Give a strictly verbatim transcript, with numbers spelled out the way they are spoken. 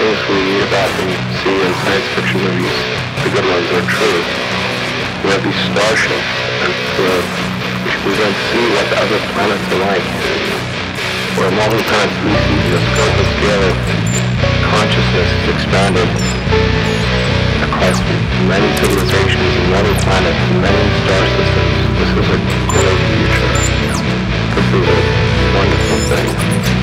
things we read about and see in science fiction movies, the good ones, are true. We have these starships, and we're, we then see what the other planets are like. Where multi-planet species, the scope and scale of consciousness is expanded across many civilizations and many planets and many star systems. This is a great future. This is a wonderful thing.